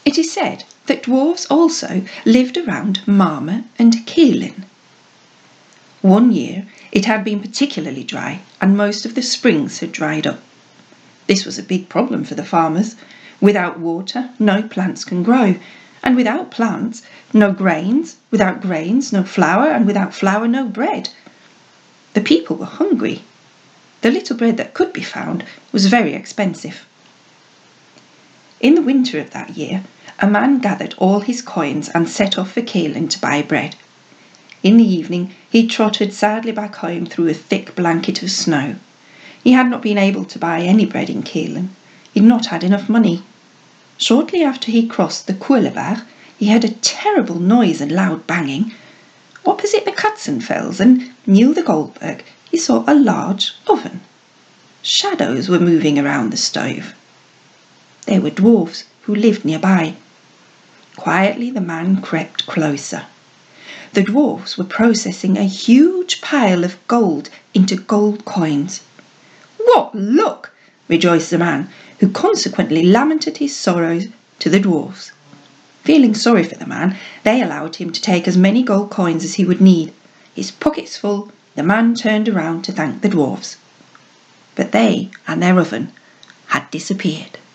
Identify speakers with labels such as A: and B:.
A: It is said that dwarfs also lived around Marmer and Keelan. One year it had been particularly dry and most of the springs had dried up. This was a big problem for the farmers. Without water, no plants can grow, and without plants, no grains, without grains, no flour, and without flour, no bread. The people were hungry. The little bread that could be found was very expensive. In the winter of that year, a man gathered all his coins and set off for Keelan to buy bread. In the evening he trotted sadly back home through a thick blanket of snow. He had not been able to buy any bread in Keelan. He had not had enough money. Shortly after he crossed the Kuileberg, he heard a terrible noise and loud banging. Opposite the Katzenfels and near the Goldberg, he saw a large oven. Shadows were moving around the stove. They were dwarfs who lived nearby. Quietly the man crept closer. The dwarfs were processing a huge pile of gold into gold coins. "What luck!" rejoiced the man, who consequently lamented his sorrows to the dwarfs. Feeling sorry for the man, they allowed him to take as many gold coins as he would need. His pockets full, the man turned around to thank the dwarfs. But they and their oven had disappeared.